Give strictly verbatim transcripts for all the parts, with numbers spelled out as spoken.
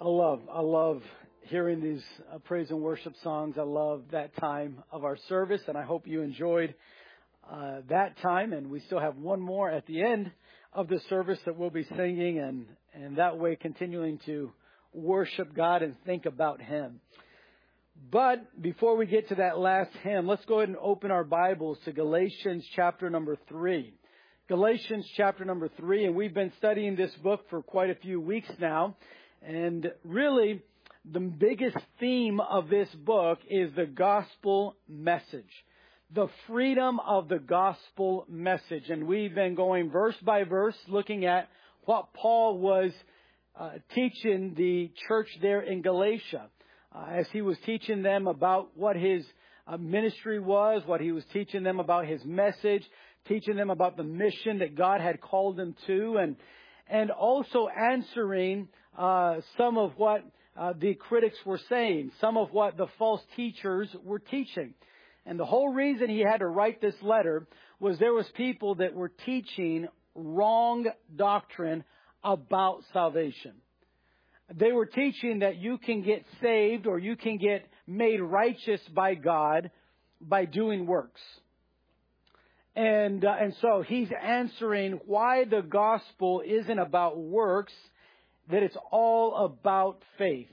I love, I love hearing these uh, praise and worship songs. I love that time of our service, and I hope you enjoyed uh, that time. And we still have one more at the end of the service that we'll be singing, and, and that way continuing to worship God and think about Him. But before we get to that last hymn, let's go ahead and open our Bibles to Galatians chapter number three. Galatians chapter number three, and we've been studying this book for quite a few weeks now. And really, the biggest theme of this book is the gospel message, the freedom of the gospel message. And we've been going verse by verse, looking at what Paul was uh, teaching the church there in Galatia, uh, as he was teaching them about what his uh, ministry was, what he was teaching them about his message, teaching them about the mission that God had called them to, and and also answering uh, some of what uh, the critics were saying, some of what the false teachers were teaching. And the whole reason he had to write this letter was there was people that were teaching wrong doctrine about salvation. They were teaching that you can get saved or you can get made righteous by God by doing works. And uh, and so he's answering why the gospel isn't about works, that it's all about faith.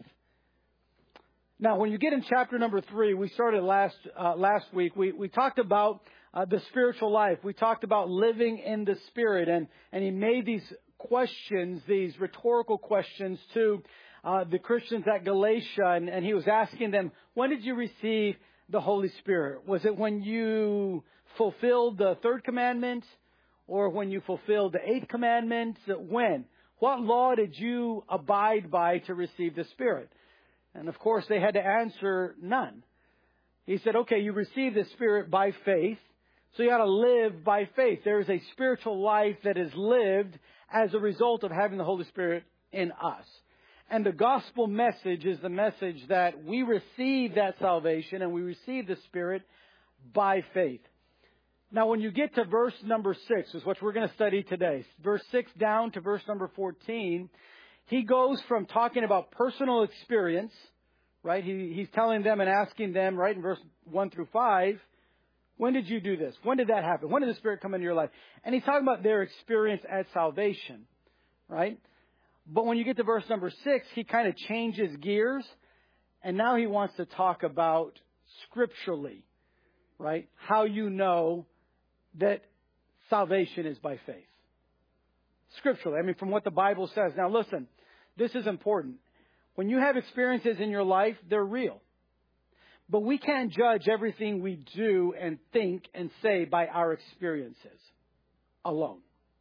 Now, when you get in chapter number three, we started last uh, last week. We we talked about uh, the spiritual life. We talked about living in the Spirit, and and he made these questions, these rhetorical questions to uh, the Christians at Galatia, and, and he was asking them, when did you receive the Holy Spirit? Was it when you fulfilled the third commandment, or when you fulfilled the eighth commandment? When? What law did you abide by to receive the Spirit? And of course, they had to answer none. He said, okay, you received the Spirit by faith, so you got to live by faith. There is a spiritual life that is lived as a result of having the Holy Spirit in us. And the gospel message is the message that we receive that salvation and we receive the Spirit by faith. Now, when you get to verse number six, is what we're going to study today, verse six down to verse number fourteen, he goes from talking about personal experience, right? He, he's telling them and asking them, right, in verse one through five, when did you do this? When did that happen? When did the Spirit come into your life? And he's talking about their experience at salvation, right? But when you get to verse number six, he kind of changes gears, and now he wants to talk about scripturally, right? How you know that salvation is by faith. Scripturally, I mean, from what the Bible says. Now listen, this is important. When you have experiences in your life, they're real. But we can't judge everything we do and think and say by our experiences alone.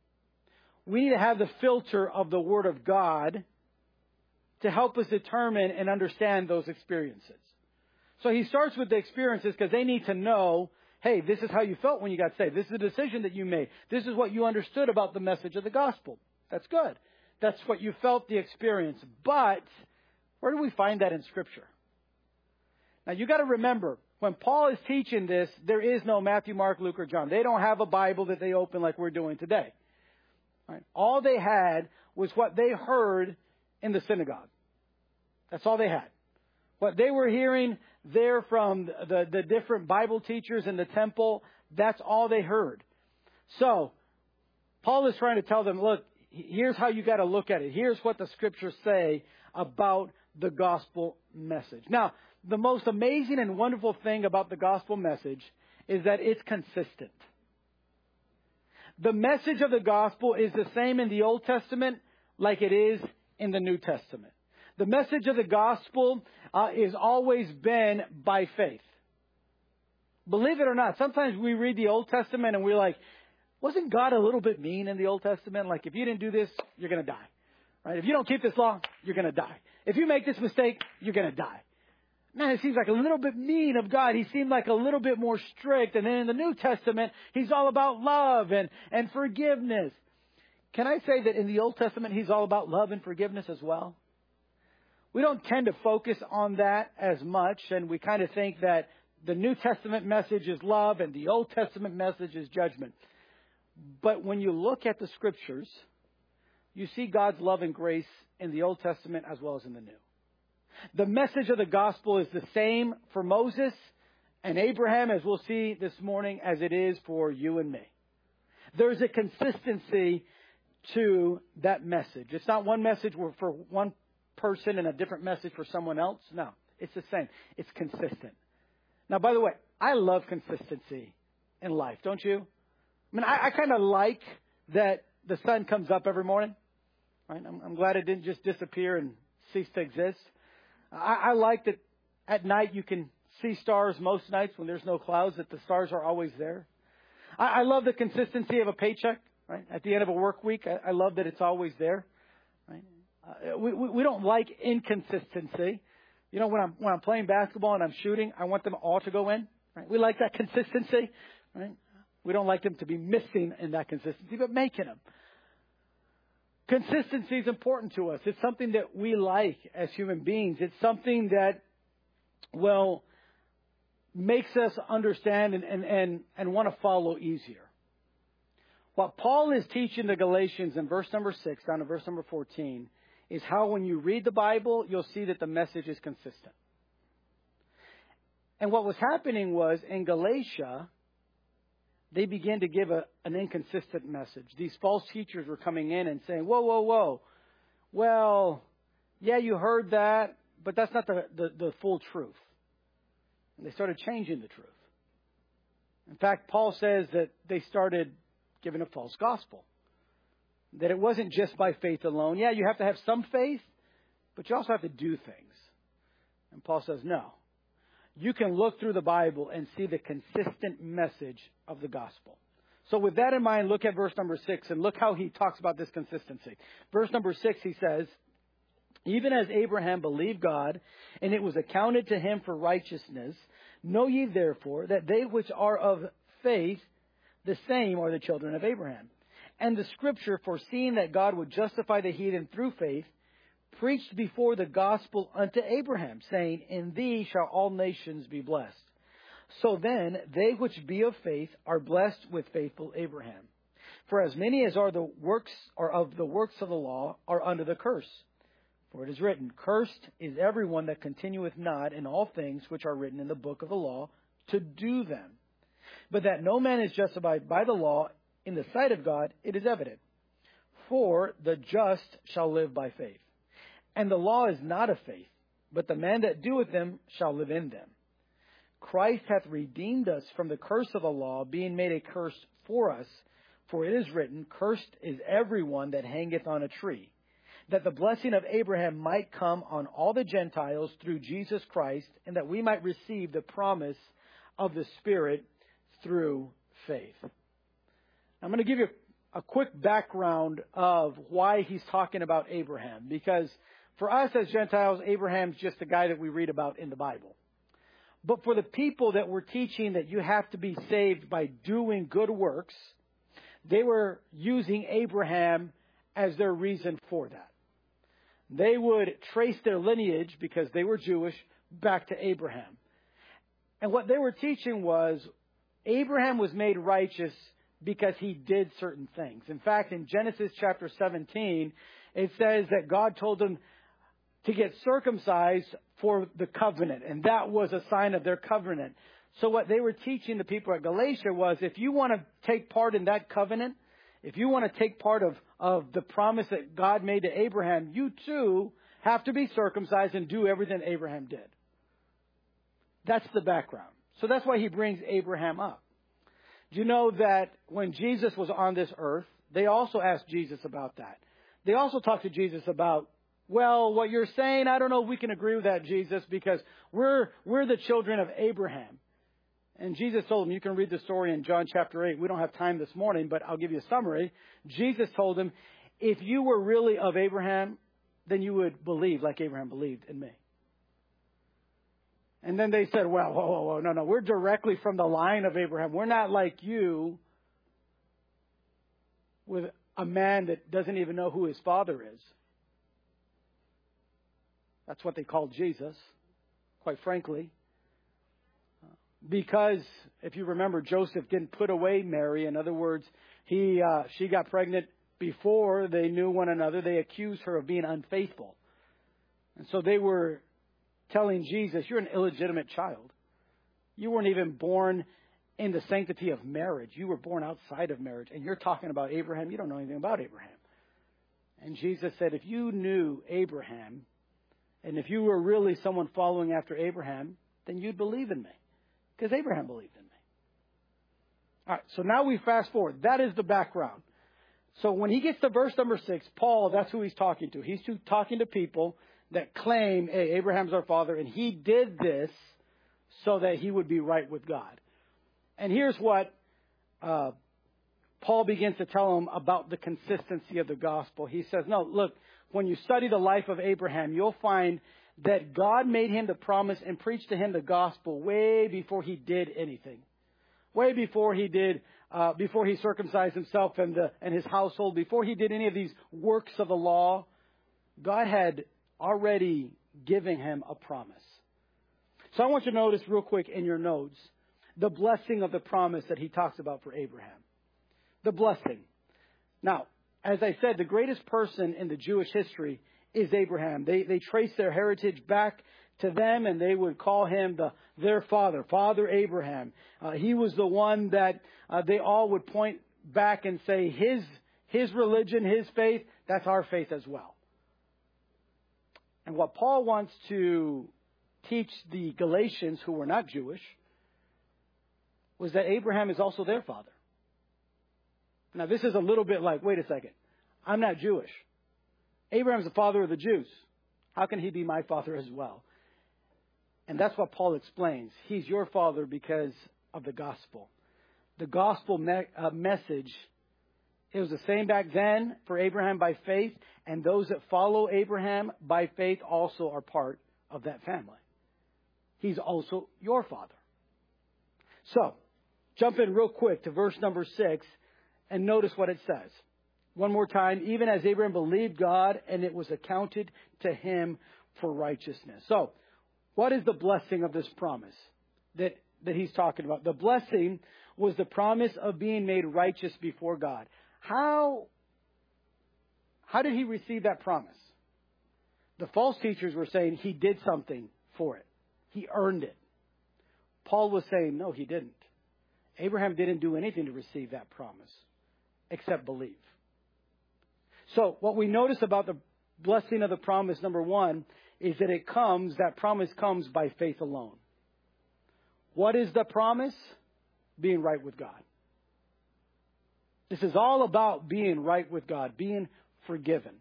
We need to have the filter of the Word of God to help us determine and understand those experiences. So he starts with the experiences because they need to know, hey, this is how you felt when you got saved. This is a decision that you made. This is what you understood about the message of the gospel. That's good. That's what you felt, the experience. But where do we find that in Scripture? Now, you got to remember, when Paul is teaching this, there is no Matthew, Mark, Luke, or John. They don't have a Bible that they open like we're doing today. Right? All they had was what they heard in the synagogue. That's all they had. What they were hearing there from the, the different Bible teachers in the temple, that's all they heard. So, Paul is trying to tell them, look, here's how you got to look at it. Here's what the Scriptures say about the gospel message. Now, the most amazing and wonderful thing about the gospel message is that it's consistent. The message of the gospel is the same in the Old Testament like it is in the New Testament. The message of the gospel uh, is always been by faith. Believe it or not, sometimes we read the Old Testament and we're like, wasn't God a little bit mean in the Old Testament? Like, if you didn't do this, you're going to die. Right? If you don't keep this law, you're going to die. If you make this mistake, you're going to die. Man, it seems like a little bit mean of God. He seemed like a little bit more strict. And then in the New Testament, He's all about love and, and forgiveness. Can I say that in the Old Testament, He's all about love and forgiveness as well? We don't tend to focus on that as much, and we kind of think that the New Testament message is love and the Old Testament message is judgment. But when you look at the Scriptures, you see God's love and grace in the Old Testament as well as in the New. The message of the gospel is the same for Moses and Abraham, as we'll see this morning, as it is for you and me. There's a consistency to that message. It's not one message for one person and a different message for someone else. No, it's the same. It's consistent. Now, by the way, I love consistency in life, don't you? I mean, I, I kind of like that the sun comes up every morning. Right? I'm, I'm glad it didn't just disappear and cease to exist. I, I like that at night you can see stars most nights when there's no clouds, that the stars are always there. I, I love the consistency of a paycheck, right? At the end of a work week, I, I love that it's always there, right? Uh, we, we, we don't like inconsistency. You know, when I'm, when I'm playing basketball and I'm shooting, I want them all to go in, right? We like that consistency, right? We don't like them to be missing in that consistency, but making them. Consistency is important to us. It's something that we like as human beings. It's something that, well, makes us understand and, and, and, and want to follow easier. What Paul is teaching the Galatians in verse number six down to verse number fourteen is how when you read the Bible, you'll see that the message is consistent. And what was happening was in Galatia, they began to give a, an inconsistent message. These false teachers were coming in and saying, whoa, whoa, whoa. Well, yeah, you heard that, but that's not the, the, the full truth. And they started changing the truth. In fact, Paul says that they started giving a false gospel. That it wasn't just by faith alone. Yeah, you have to have some faith, but you also have to do things. And Paul says, no. You can look through the Bible and see the consistent message of the gospel. So with that in mind, look at verse number six and look how he talks about this consistency. Verse number six, he says, even as Abraham believed God, and it was accounted to him for righteousness, know ye therefore that they which are of faith, the same are the children of Abraham. And the scripture, foreseeing that God would justify the heathen through faith, preached before the gospel unto Abraham, saying, in thee shall all nations be blessed. So then, they which be of faith are blessed with faithful Abraham. For as many as are the works or of the works of the law are under the curse. For it is written, cursed is everyone that continueth not in all things which are written in the book of the law, to do them. But that no man is justified by the law in the sight of God, it is evident. For the just shall live by faith. And the law is not of faith, but the man that doeth them shall live in them. Christ hath redeemed us from the curse of the law, being made a curse for us. For it is written, cursed is everyone that hangeth on a tree, that the blessing of Abraham might come on all the Gentiles through Jesus Christ, and that we might receive the promise of the Spirit through faith. I'm going to give you a quick background of why he's talking about Abraham, because for us as Gentiles, Abraham's just a guy that we read about in the Bible. But for the people that were teaching that you have to be saved by doing good works, they were using Abraham as their reason for that. They would trace their lineage, because they were Jewish, back to Abraham. And what they were teaching was Abraham was made righteous because he did certain things. In fact, in Genesis chapter seventeen, it says that God told him to get circumcised for the covenant, and that was a sign of their covenant. So what they were teaching the people at Galatia was, if you want to take part in that covenant, if you want to take part of, of the promise that God made to Abraham, you too have to be circumcised and do everything Abraham did. That's the background. So that's why he brings Abraham up. Do you know that when Jesus was on this earth, they also asked Jesus about that. They also talked to Jesus about, well, what you're saying, I don't know if we can agree with that, Jesus, because we're we're the children of Abraham. And Jesus told them, you can read the story in John chapter eight. We don't have time this morning, but I'll give you a summary. Jesus told them, if you were really of Abraham, then you would believe like Abraham believed in me. And then they said, well, whoa, whoa, whoa, no, no, we're directly from the line of Abraham. We're not like you with a man that doesn't even know who his father is. That's what they called Jesus, quite frankly. Because, if you remember, Joseph didn't put away Mary. In other words, he uh, she got pregnant before they knew one another, they accused her of being unfaithful. And so they were telling Jesus, you're an illegitimate child. You weren't even born in the sanctity of marriage. You were born outside of marriage. And you're talking about Abraham. You don't know anything about Abraham. And Jesus said, if you knew Abraham, and if you were really someone following after Abraham, then you'd believe in me. Because Abraham believed in me. All right, so now we fast forward. That is the background. So when he gets to verse number six, Paul, that's who he's talking to. He's talking to people that claim, hey, Abraham's our father, and he did this so that he would be right with God. And here's what uh, Paul begins to tell them about the consistency of the gospel. He says, no, look, when you study the life of Abraham, you'll find that God made him the promise and preached to him the gospel way before he did anything. Way before he did, uh, before he circumcised himself and, the, and his household, before he did any of these works of the law, God had already given him a promise. So I want you to notice real quick in your notes the blessing of the promise that he talks about for Abraham. The blessing. Now, as I said, the greatest person in the Jewish history is Abraham. They they trace their heritage back to them, and they would call him the their father, Father Abraham. Uh, he was the one that uh, they all would point back and say, his his religion, his faith, that's our faith as well. And what Paul wants to teach the Galatians, who were not Jewish, was that Abraham is also their father. Now, this is a little bit like, wait a second, I'm not Jewish. Abraham's the father of the Jews. How can he be my father as well? And that's what Paul explains. He's your father because of the gospel. The gospel me- uh, message, it was the same back then for Abraham by faith, and those that follow Abraham by faith also are part of that family. He's also your father. So, jump in real quick to verse number six and notice what it says. One more time, even as Abraham believed God, and it was accounted to him for righteousness. So, what is the blessing of this promise that, that he's talking about? The blessing was the promise of being made righteous before God. How, how did he receive that promise? The false teachers were saying he did something for it. He earned it. Paul was saying, no, he didn't. Abraham didn't do anything to receive that promise except believe. So what we notice about the blessing of the promise, number one, is that it comes, that promise comes by faith alone. What is the promise? Being right with God. This is all about being right with God, being forgiven.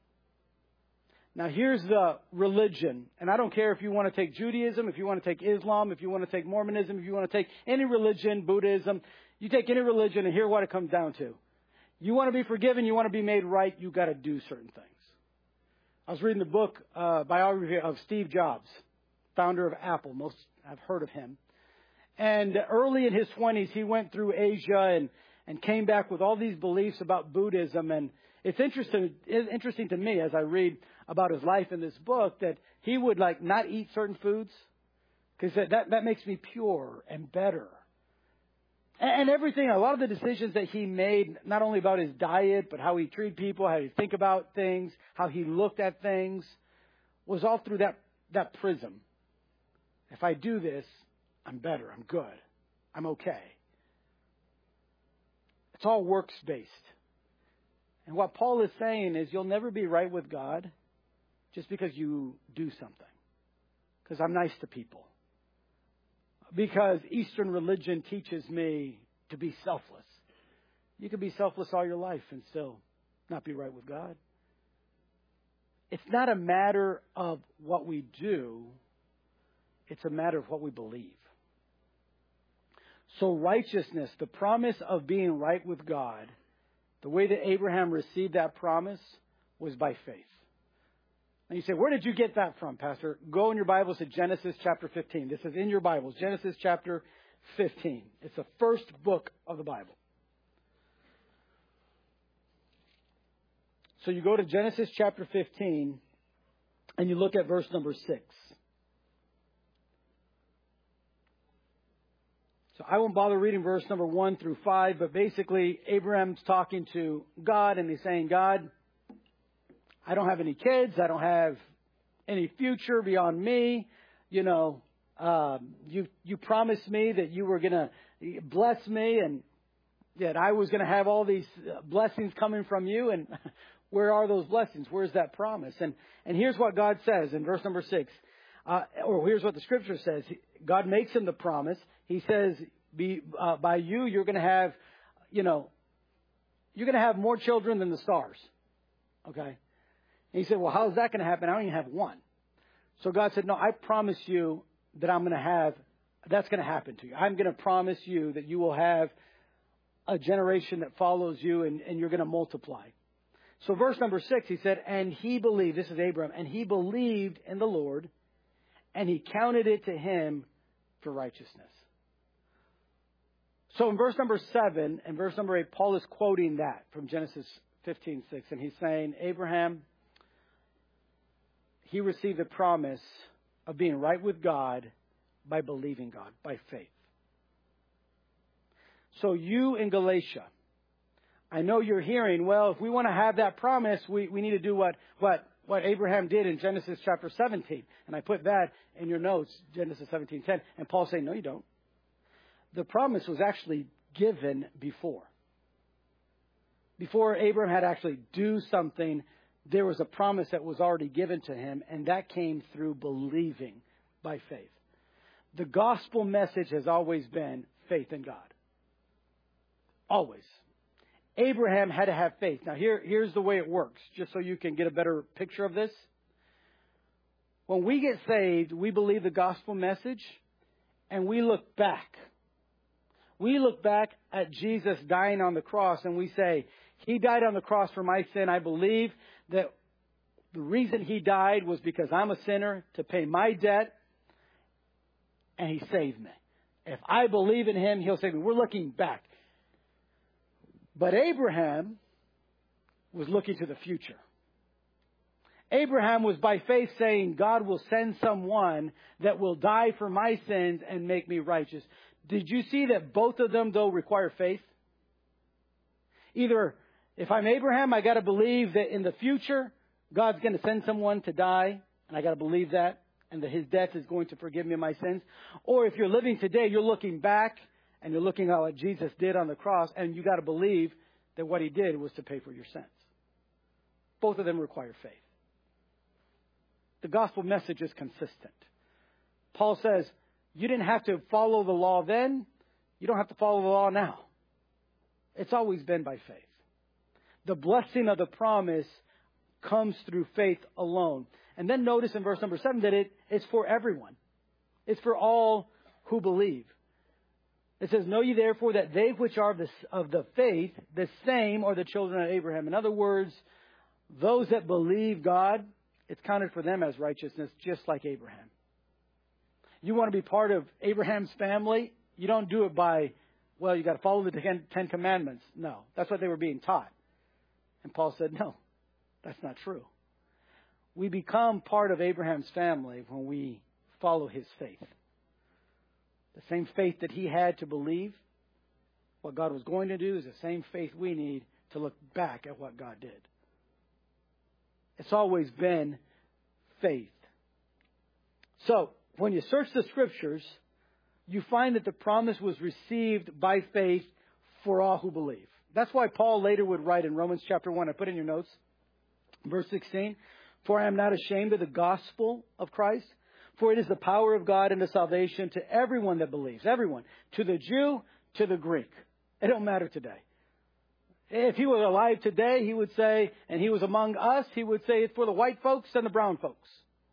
Now here's the religion, and I don't care if you want to take Judaism, if you want to take Islam, if you want to take Mormonism, if you want to take any religion, Buddhism, you take any religion and hear what it comes down to. You want to be forgiven, you want to be made right, you got to do certain things. I was reading the book, uh, biography of Steve Jobs, founder of Apple. Most have heard of him. And early in his twenties, he went through Asia and, and came back with all these beliefs about Buddhism. And it's interesting, it's interesting to me as I read about his life in this book that he would like not eat certain foods because that, that, that makes me pure and better. And, and everything, a lot of the decisions that he made, not only about his diet, but how he treated people, how he think about things, how he looked at things, was all through that, that prism. If I do this, I'm better, I'm good, I'm okay. It's all works-based. And what Paul is saying is you'll never be right with God just because you do something. Because I'm nice to people. Because Eastern religion teaches me to be selfless. You can be selfless all your life and still not be right with God. It's not a matter of what we do. It's a matter of what we believe. So righteousness, the promise of being right with God, the way that Abraham received that promise was by faith. And you say, where did you get that from, Pastor? Go in your Bibles to Genesis chapter fifteen. This is in your Bibles, Genesis chapter fifteen. It's the first book of the Bible. So you go to Genesis chapter fifteen and you look at verse number six. So I won't bother reading verse number one through five, but basically Abraham's talking to God and he's saying, God, I don't have any kids. I don't have any future beyond me. You know, um, you, you promised me that you were going to bless me and that I was going to have all these blessings coming from you. And where are those blessings? Where's that promise? And, and here's what God says in verse number six. Uh, or here's what the scripture says. God makes him the promise. He says, "Be uh, by you, you're going to have, you know, you're going to have more children than the stars." Okay. And he said, "Well, how is that going to happen? I don't even have one." So God said, "No, I promise you that I'm going to have. That's going to happen to you. I'm going to promise you that you will have a generation that follows you, and, and you're going to multiply." So verse number six, he said, "And he believed." This is Abraham, and he believed in the Lord, and he counted it to him for righteousness. So in verse number seven and verse number eight, Paul is quoting that from Genesis fifteen six. And he's saying, Abraham, he received the promise of being right with God by believing God, by faith. So you in Galatia, I know you're hearing, well, if we want to have that promise, we, we need to do what, what, what Abraham did in Genesis chapter seventeen. And I put that in your notes, Genesis seventeen ten. And Paul's saying, no, you don't. The promise was actually given before. Before Abraham had actually do something, there was a promise that was already given to him, and that came through believing by faith. The gospel message has always been faith in God. Always. Abraham had to have faith. Now, here, here's the way it works, just so you can get a better picture of this. When we get saved, we believe the gospel message, and we look back. We look back at Jesus dying on the cross, and we say, He died on the cross for my sin. I believe that the reason He died was because I'm a sinner to pay my debt, and He saved me. If I believe in Him, He'll save me. We're looking back. But Abraham was looking to the future. Abraham was by faith saying, God will send someone that will die for my sins and make me righteous. Did you see that both of them, though, require faith? Either, if I'm Abraham, I got to believe that in the future, God's going to send someone to die, and I got to believe that, and that His death is going to forgive me my sins. Or if you're living today, you're looking back, and you're looking at what Jesus did on the cross, and you got to believe that what He did was to pay for your sins. Both of them require faith. The gospel message is consistent. Paul says, you didn't have to follow the law then. You don't have to follow the law now. It's always been by faith. The blessing of the promise comes through faith alone. And then notice in verse number seven that it, it's for everyone. It's for all who believe. It says, know ye therefore that they which are of the, of the faith, the same are the children of Abraham. In other words, those that believe God, it's counted for them as righteousness, just like Abraham. You want to be part of Abraham's family? You don't do it by, well, you got to follow the Ten, Ten Commandments. No, that's what they were being taught. And Paul said, no, that's not true. We become part of Abraham's family when we follow his faith. The same faith that he had to believe what God was going to do is the same faith we need to look back at what God did. It's always been faith. So, when you search the Scriptures, you find that the promise was received by faith for all who believe. That's why Paul later would write in Romans chapter one, I put in your notes, verse sixteen, for I am not ashamed of the gospel of Christ, for it is the power of God unto salvation to everyone that believes. Everyone. To the Jew, to the Greek. It don't matter today. If he was alive today, he would say, and he was among us, he would say it's for the white folks and the brown folks.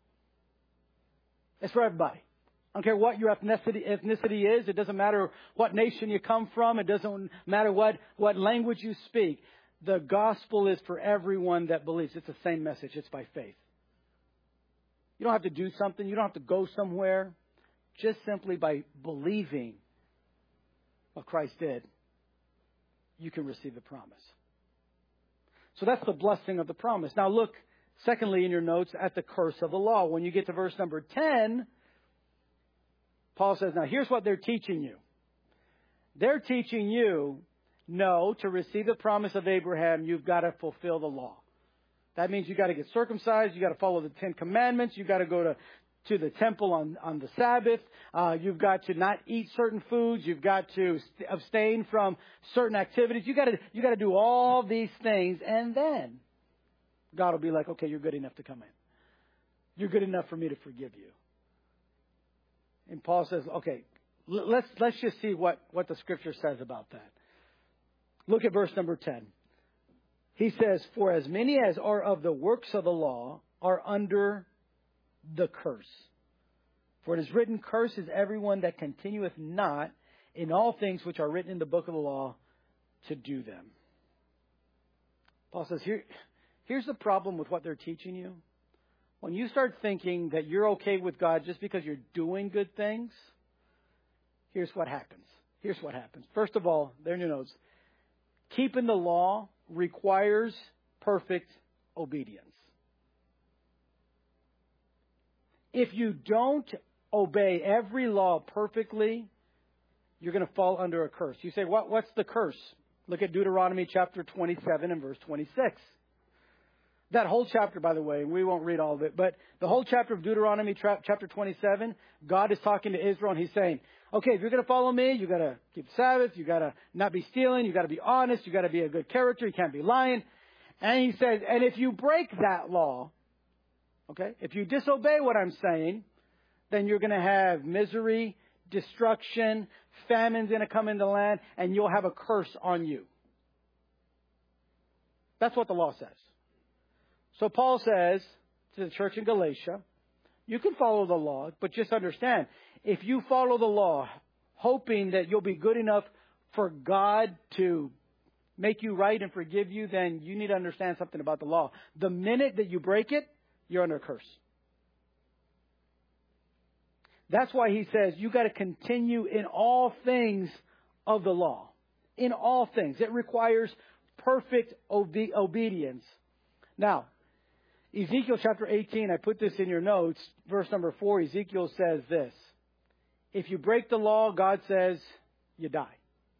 It's for everybody. I don't care what your ethnicity, ethnicity is. It doesn't matter what nation you come from. It doesn't matter what, what language you speak. The gospel is for everyone that believes. It's the same message. It's by faith. You don't have to do something. You don't have to go somewhere. Just simply by believing what Christ did, you can receive the promise. So that's the blessing of the promise. Now look, secondly, in your notes, at the curse of the law. When you get to verse number ten, Paul says, now here's what they're teaching you. They're teaching you, no, to receive the promise of Abraham, you've got to fulfill the law. That means you've got to get circumcised. You've got to follow the Ten Commandments. You've got to go to, to the temple on, on the Sabbath. Uh, you've got to not eat certain foods. You've got to st- abstain from certain activities. You've got to, you got to do all these things. And then God will be like, okay, you're good enough to come in. You're good enough for me to forgive you. And Paul says, okay, l- let's, let's just see what, what the Scripture says about that. Look at verse number ten. He says, for as many as are of the works of the law are under the curse. For it is written, cursed is everyone that continueth not in all things which are written in the book of the law to do them. Paul says, here, here's the problem with what they're teaching you. When you start thinking that you're okay with God just because you're doing good things, here's what happens. Here's what happens. First of all, there in your notes, keeping the law requires perfect obedience. If you don't obey every law perfectly, you're going to fall under a curse. You say, what, what's the curse? Look at Deuteronomy chapter twenty-seven and verse twenty-six. That whole chapter, by the way, we won't read all of it, but the whole chapter of Deuteronomy tra- chapter twenty-seven, God is talking to Israel and He's saying, okay, if you're going to follow me, you got to keep the Sabbath, you got to not be stealing, you got to be honest, you got to be a good character, you can't be lying. And He says, and if you break that law, okay, if you disobey what I'm saying, then you're going to have misery, destruction, famine's going to come into the land, and you'll have a curse on you. That's what the law says. So Paul says to the church in Galatia, you can follow the law, but just understand, if you follow the law, hoping that you'll be good enough for God to make you right and forgive you, then you need to understand something about the law. The minute that you break it, you're under a curse. That's why he says you got to continue in all things of the law. In all things. It requires perfect obe- obedience. Now, Ezekiel chapter eighteen, I put this in your notes, verse number four, Ezekiel says this. If you break the law, God says you die.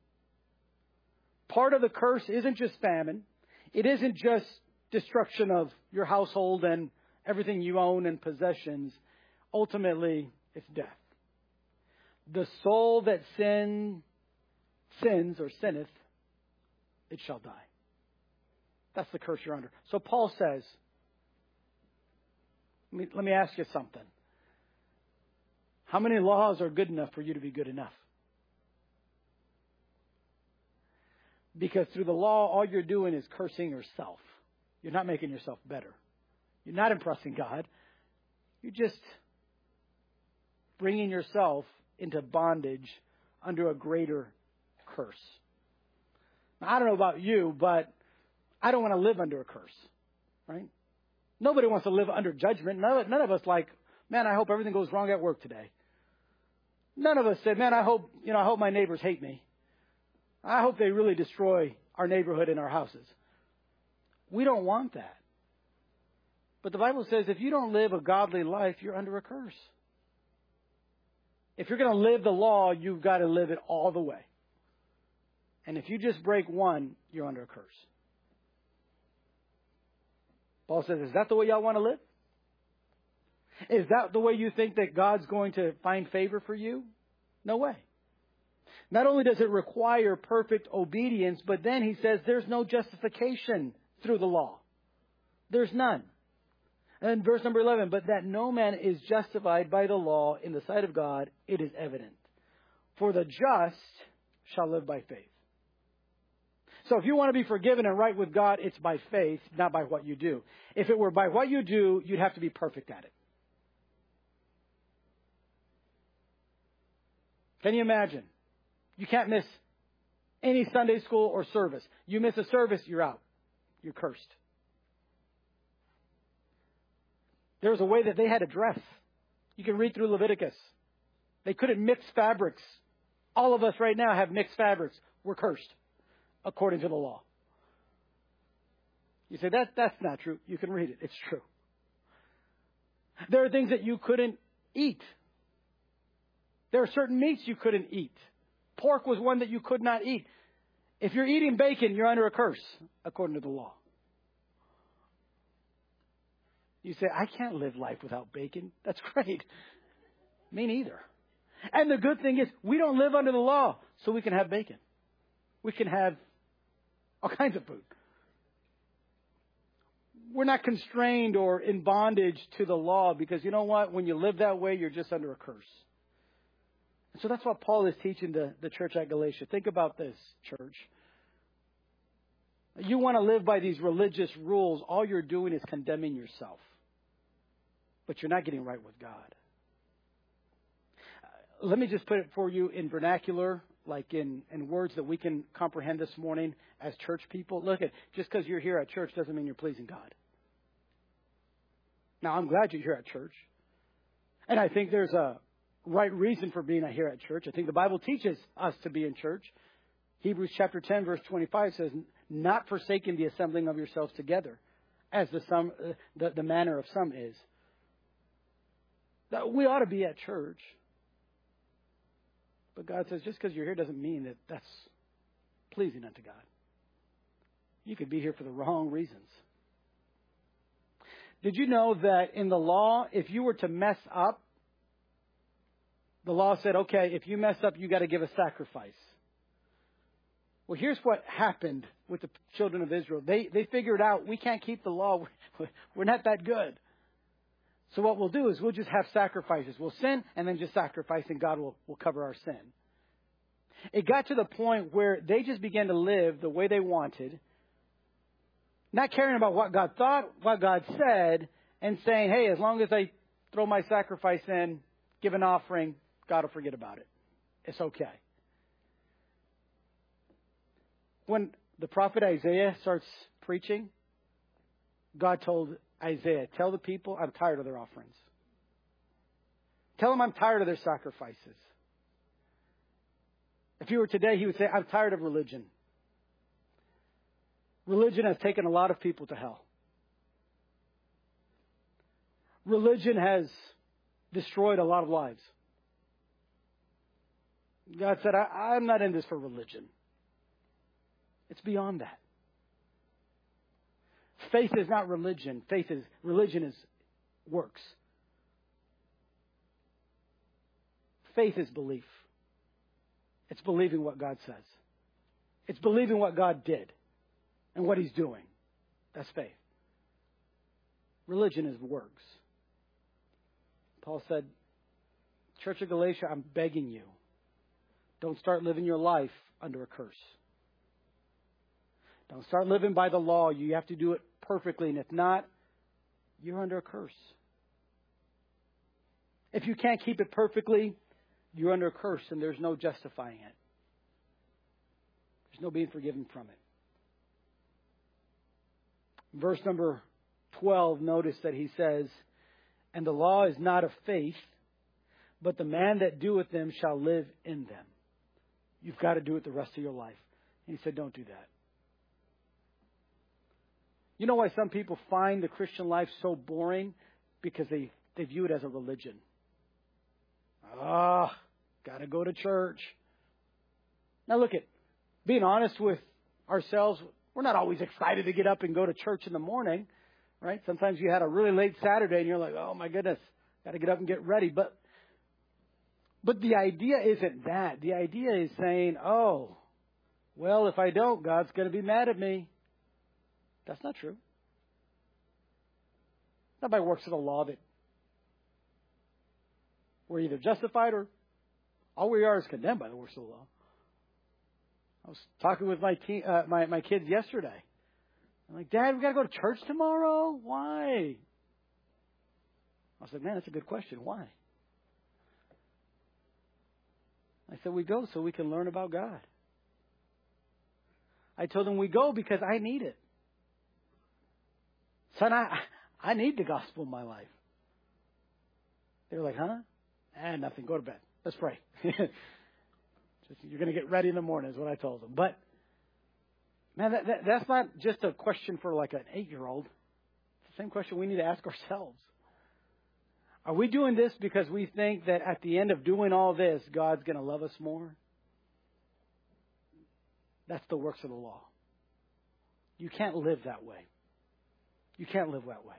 Part of the curse isn't just famine. It isn't just destruction of your household and everything you own and possessions. Ultimately, it's death. The soul that sin, sins or sinneth, it shall die. That's the curse you're under. So Paul says, let me, let me ask you something. How many laws are good enough for you to be good enough? Because through the law, all you're doing is cursing yourself. You're not making yourself better. You're not impressing God. You're just bringing yourself into bondage under a greater curse. Now, I don't know about you, but I don't want to live under a curse, right? Nobody wants to live under judgment. None of, none of us like, man, I hope everything goes wrong at work today. None of us said, man, I hope, you know, I hope my neighbors hate me. I hope they really destroy our neighborhood and our houses. We don't want that. But the Bible says if you don't live a godly life, you're under a curse. If you're going to live the law, you've got to live it all the way. And if you just break one, you're under a curse. Paul says, is that the way y'all want to live? Is that the way you think that God's going to find favor for you? No way. Not only does it require perfect obedience, but then he says there's no justification through the law. There's none. And verse number eleven, but that no man is justified by the law in the sight of God, it is evident. For the just shall live by faith. So if you want to be forgiven and right with God, it's by faith, not by what you do. If it were by what you do, you'd have to be perfect at it. Can you imagine? You can't miss any Sunday school or service. You miss a service, you're out. You're cursed. There was a way that they had to dress. You can read through Leviticus. They couldn't mix fabrics. All of us right now have mixed fabrics. We're cursed, according to the law. You say, that, that's not true. You can read it. It's true. There are things that you couldn't eat. There are certain meats you couldn't eat. Pork was one that you could not eat. If you're eating bacon, you're under a curse, according to the law. You say, I can't live life without bacon. That's great. Me neither. And the good thing is, we don't live under the law, so we can have bacon. We can have all kinds of food. We're not constrained or in bondage to the law because you know what? When you live that way, you're just under a curse. So that's what Paul is teaching the, the church at Galatia. Think about this, church. You want to live by these religious rules. All you're doing is condemning yourself. But you're not getting right with God. Uh, let me just put it for you in vernacular, like in, in words that we can comprehend this morning as church people. Look, at just because you're here at church doesn't mean you're pleasing God. Now, I'm glad you're here at church. And I think there's a right reason for being here at church. I think the Bible teaches us to be in church. Hebrews chapter ten, verse twenty-five says, not forsaking the assembling of yourselves together, as the, some, uh, the, the manner of some is. That we ought to be at church. But God says, just because you're here doesn't mean that that's pleasing unto God. You could be here for the wrong reasons. Did you know that in the law, if you were to mess up, the law said, okay, if you mess up, you got to give a sacrifice. Well, here's what happened with the children of Israel. They they figured out we can't keep the law. We're not that good. So what we'll do is we'll just have sacrifices. We'll sin and then just sacrifice and God will, will cover our sin. It got to the point where they just began to live the way they wanted, not caring about what God thought, what God said, and saying, hey, as long as I throw my sacrifice in, give an offering, God will forget about it. It's okay. When the prophet Isaiah starts preaching, God told Isaiah, tell the people I'm tired of their offerings. Tell them I'm tired of their sacrifices. If he were today, he would say, I'm tired of religion. Religion has taken a lot of people to hell. Religion has destroyed a lot of lives. God said, I, I'm not in this for religion. It's beyond that. Faith is not religion. Faith is, religion is works. Faith is belief. It's believing what God says. It's believing what God did and what He's doing. That's faith. Religion is works. Paul said, Church of Galatia, I'm begging you, don't start living your life under a curse. Don't start living by the law. You have to do it perfectly. And if not, you're under a curse. If you can't keep it perfectly, you're under a curse and there's no justifying it. There's no being forgiven from it. Verse number twelve, notice that he says, and the law is not of faith, but the man that doeth them shall live in them. You've got to do it the rest of your life. And he said, don't do that. You know why some people find the Christian life so boring? Because they, they view it as a religion. Ah, got to go to church. Now look at, being honest with ourselves, we're not always excited to get up and go to church in the morning, right? Sometimes you had a really late Saturday and you're like, oh my goodness, got to get up and get ready. But, but the idea isn't that. The idea is saying, oh, well, if I don't, God's going to be mad at me. That's not true. Not by works of the law that we're either justified or all we are is condemned by the works of the law. I was talking with my teen, uh, my my kids yesterday. I'm like, Dad, we got to go to church tomorrow? Why? I was like, man, that's a good question. Why? I said, we go so we can learn about God. I told them we go because I need it. Son, I, I need the gospel in my life. They were like, huh? Eh, nothing. Go to bed. Let's pray. Just, you're going to get ready in the morning is what I told them. But, man, that, that, that's not just a question for like an eight-year-old. It's the same question we need to ask ourselves. Are we doing this because we think that at the end of doing all this, God's going to love us more? That's the works of the law. You can't live that way. You can't live that way.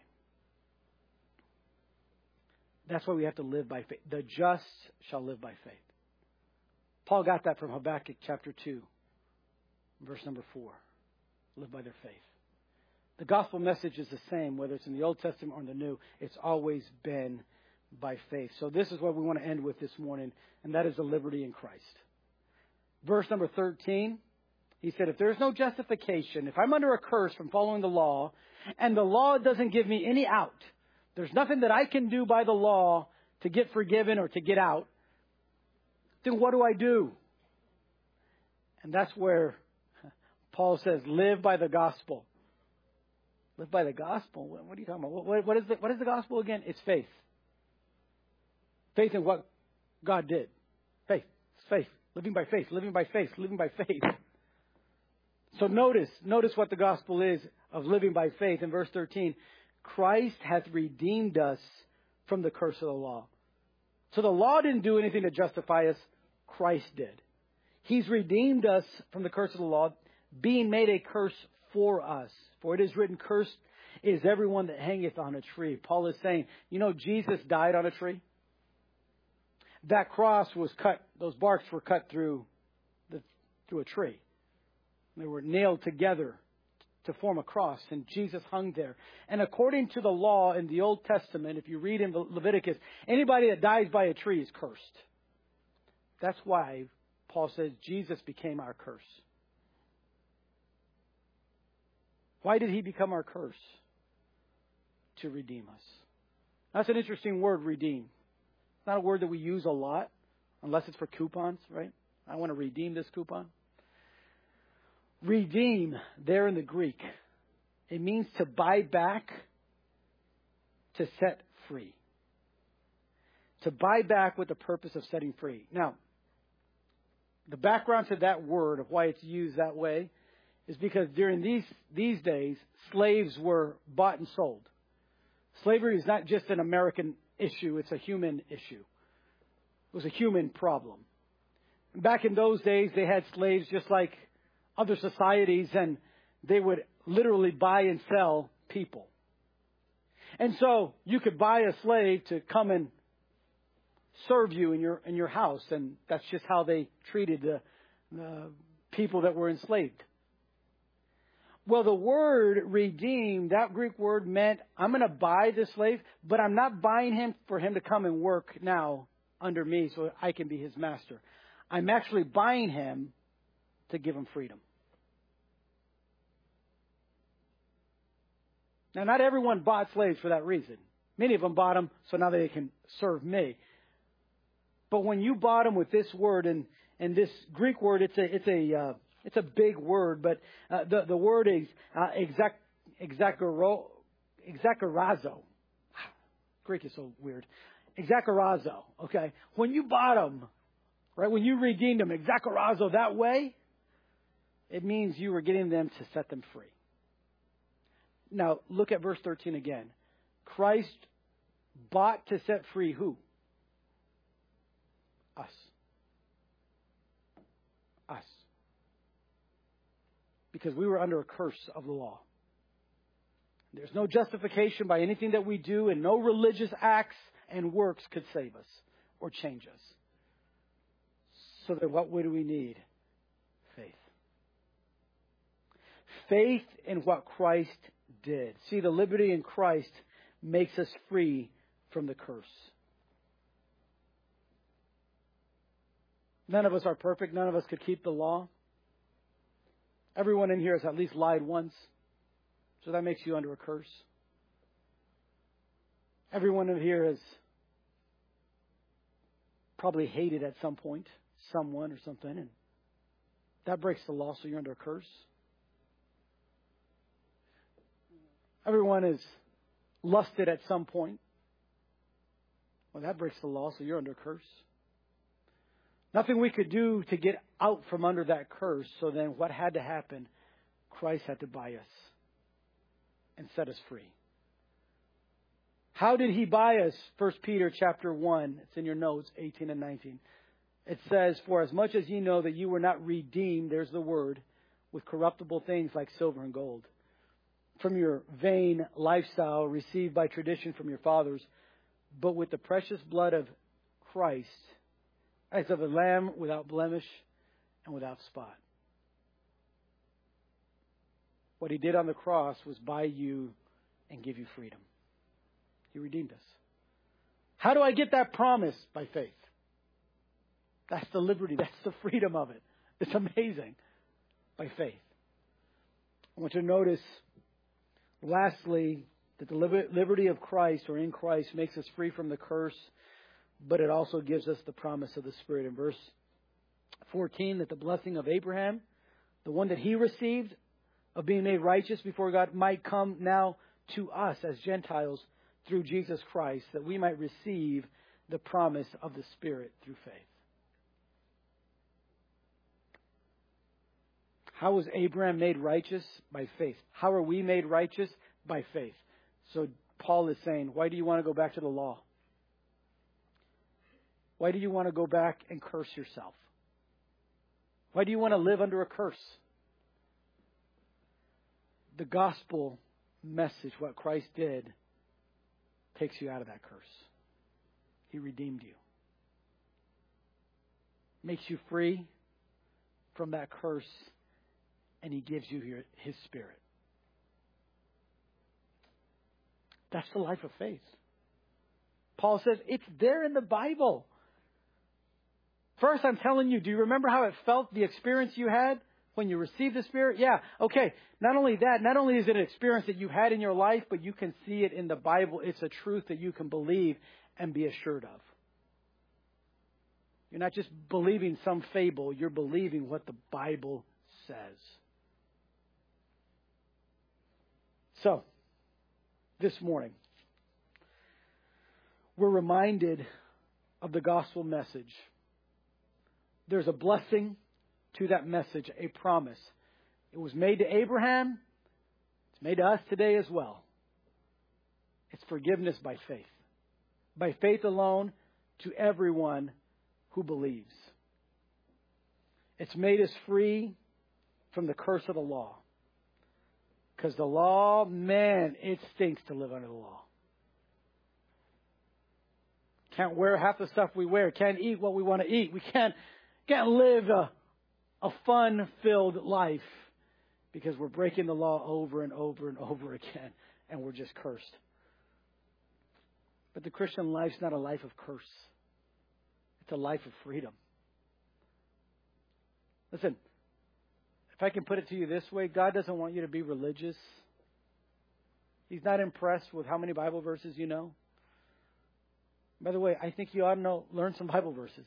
That's why we have to live by faith. The just shall live by faith. Paul got that from Habakkuk chapter two, verse number four. Live by their faith. The gospel message is the same, whether it's in the Old Testament or in the New. It's always been by faith. So this is what we want to end with this morning, and that is the liberty in Christ. Verse number thirteen, he said, if there's no justification, if I'm under a curse from following the law, and the law doesn't give me any out, there's nothing that I can do by the law to get forgiven or to get out, then what do I do? And that's where Paul says, live by the gospel. Live by the gospel? What are you talking about? What, what, is the, what is the gospel again? It's faith. Faith in what God did. Faith. It's faith. Living by faith. Living by faith. Living by faith. So notice, notice what the gospel is of living by faith. In verse thirteen, Christ hath redeemed us from the curse of the law. So the law didn't do anything to justify us. Christ did. He's redeemed us from the curse of the law, being made a curse for us. For it is written, cursed is everyone that hangeth on a tree. Paul is saying, you know, Jesus died on a tree. That cross was cut, those barks were cut through the, through a tree. They were nailed together to form a cross, and Jesus hung there. And according to the law in the Old Testament, if you read in Leviticus, anybody that dies by a tree is cursed. That's why Paul says Jesus became our curse. Why did he become our curse? To redeem us. That's an interesting word, redeem. It's not a word that we use a lot, unless it's for coupons, right? I want to redeem this coupon. Redeem, there in the Greek, it means to buy back, to set free. To buy back with the purpose of setting free. Now, the background to that word of why it's used that way is because during these these days, slaves were bought and sold. Slavery is not just an American issue, it's a human issue. It was a human problem. Back in those days, they had slaves just like other societies, and they would literally buy and sell people. And so you could buy a slave to come and serve you in your in your house, and that's just how they treated the, the people that were enslaved. Well, the word redeem, that Greek word meant I'm going to buy this slave, but I'm not buying him for him to come and work now under me so I can be his master. I'm actually buying him to give him freedom. Now, not everyone bought slaves for that reason. Many of them bought them so now they can serve me. But when you bought them with this word, and, and this Greek word, it's a it's a uh, it's a big word, but uh, the the word is uh, exact exacaro exacarazo. Greek is so weird. Exacarazo. Okay, when you bought them, right? When you redeemed them, exacarazo that way, it means you were getting them to set them free. Now, look at verse thirteen again. Christ bought to set free who? Us. Us. Because we were under a curse of the law. There's no justification by anything that we do, and no religious acts and works could save us or change us. So then what would we need? Faith. Faith in what Christ did. See, the liberty in Christ makes us free from the curse. None of us are perfect. None of us could keep the law. Everyone in here has at least lied once. So that makes you under a curse. Everyone in here has probably hated at some point someone or something, and that breaks the law, so you're under a curse. Everyone has lusted at some point. Well, that breaks the law, so you're under a curse. Nothing we could do to get out from under that curse. So then what had to happen? Christ had to buy us and set us free. How did he buy us? First Peter chapter one. It's in your notes, eighteen and nineteen. It says, for as much as ye know that you were not redeemed, there's the word, with corruptible things like silver and gold, from your vain lifestyle received by tradition from your fathers, but with the precious blood of Christ, as of a lamb without blemish and without spot. What He did on the cross was buy you and give you freedom. He redeemed us. How do I get that promise? By faith. That's the liberty. That's the freedom of it. It's amazing. By faith. I want you to notice, lastly, that the liberty of Christ or in Christ makes us free from the curse, but it also gives us the promise of the Spirit. In verse fourteen, that the blessing of Abraham, the one that he received of being made righteous before God, might come now to us as Gentiles through Jesus Christ, that we might receive the promise of the Spirit through faith. How was Abraham made righteous? By faith. How are we made righteous? By faith. So Paul is saying, why do you want to go back to the law? Why do you want to go back and curse yourself? Why do you want to live under a curse? The gospel message, what Christ did, takes you out of that curse. He redeemed you. Makes you free from that curse, and He gives you His Spirit. That's the life of faith. Paul says it's there in the Bible. First, I'm telling you, do you remember how it felt, the experience you had when you received the Spirit? Yeah, okay. Not only that, not only is it an experience that you had in your life, but you can see it in the Bible. It's a truth that you can believe and be assured of. You're not just believing some fable, you're believing what the Bible says. So, this morning, we're reminded of the gospel message. There's a blessing to that message, a promise. It was made to Abraham. It's made to us today as well. It's forgiveness by faith. By faith alone to everyone who believes. It's made us free from the curse of the law. Because the law, man, it stinks to live under the law. Can't wear half the stuff we wear. Can't eat what we want to eat. We can't, can't live a, a fun-filled life because we're breaking the law over and over and over again, and we're just cursed. But the Christian life's not a life of curse. It's a life of freedom. Listen, if I can put it to you this way, God doesn't want you to be religious. He's not impressed with how many Bible verses you know. By the way, I think you ought to know, learn some Bible verses.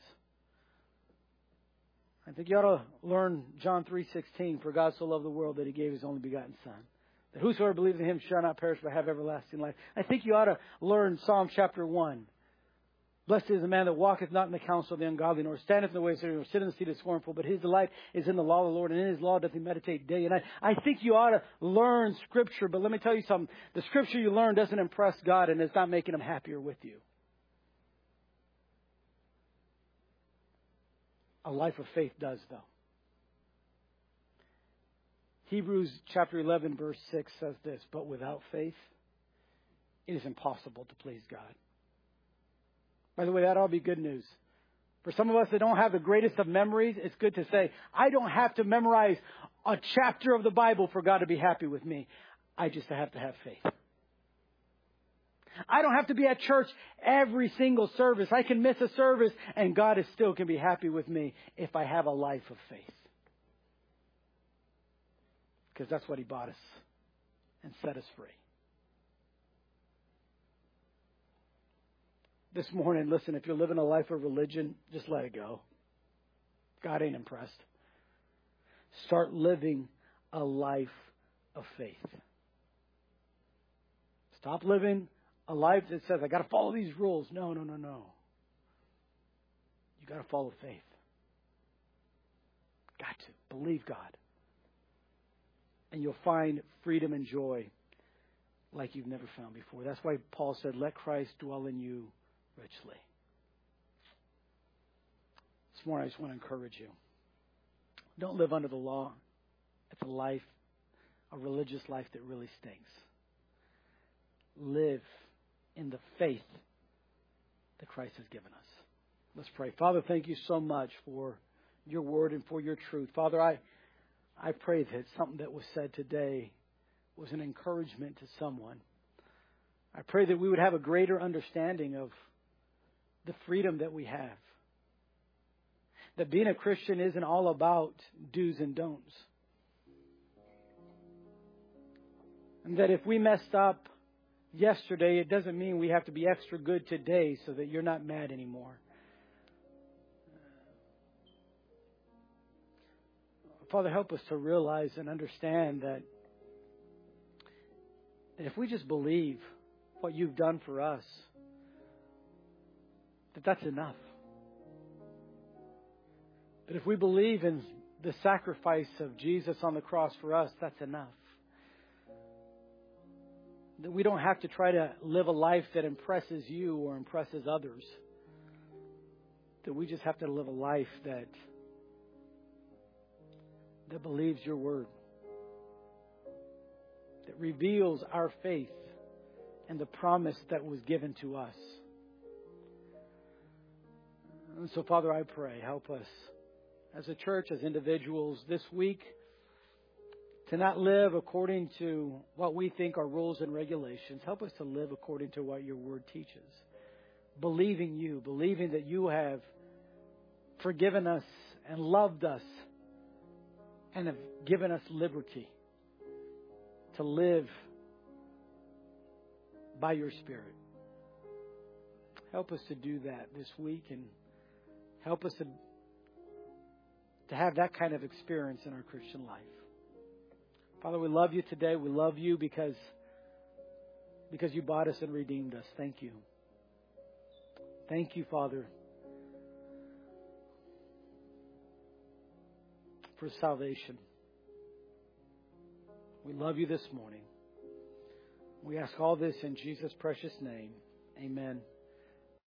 I think you ought to learn John three sixteen, for God so loved the world that He gave His only begotten Son, that whosoever believes in Him shall not perish but have everlasting life. I think you ought to learn Psalm chapter one. Blessed is the man that walketh not in the counsel of the ungodly, nor standeth in the way of sinners, nor sitteth in the seat of the scornful, but his delight is in the law of the Lord, and in His law doth he meditate day and night. I think you ought to learn Scripture, but let me tell you something. The Scripture you learn doesn't impress God, and it's not making Him happier with you. A life of faith does, though. Hebrews chapter eleven, verse six says this, but without faith, it is impossible to please God. By the way, that ought to be good news. For some of us that don't have the greatest of memories, it's good to say, I don't have to memorize a chapter of the Bible for God to be happy with me. I just have to have faith. I don't have to be at church every single service. I can miss a service and God is still can be happy with me if I have a life of faith. Because that's what He bought us and set us free. This morning, listen, if you're living a life of religion, just let it go. God ain't impressed. Start living a life of faith. Stop living a life that says, I got to follow these rules. No, no, no, no. You got to follow faith. Got to. Believe God. And you'll find freedom and joy like you've never found before. That's why Paul said, let Christ dwell in you richly. This morning I just want to encourage you. Don't live under the law. It's a life, a religious life that really stinks. Live in the faith that Christ has given us. Let's pray. Father, thank you so much for your word and for your truth. Father, I, I pray that something that was said today was an encouragement to someone. I pray that we would have a greater understanding of the freedom that we have. That being a Christian isn't all about do's and don'ts. And that if we messed up yesterday, it doesn't mean we have to be extra good today so that you're not mad anymore. Father, help us to realize and understand that, that if we just believe what you've done for us, that that's enough. That if we believe in the sacrifice of Jesus on the cross for us, that's enough. That we don't have to try to live a life that impresses you or impresses others. That we just have to live a life that that believes your word. That reveals our faith and the promise that was given to us. And so, Father, I pray, help us as a church, as individuals this week, to not live according to what we think are rules and regulations. Help us to live according to what your word teaches. Believing you, believing that you have forgiven us and loved us and have given us liberty to live by your Spirit. Help us to do that this week and help us to, to have that kind of experience in our Christian life. Father, we love you today. We love you because, because you bought us and redeemed us. Thank you. Thank you, Father, for salvation. We love you this morning. We ask all this in Jesus' precious name. Amen.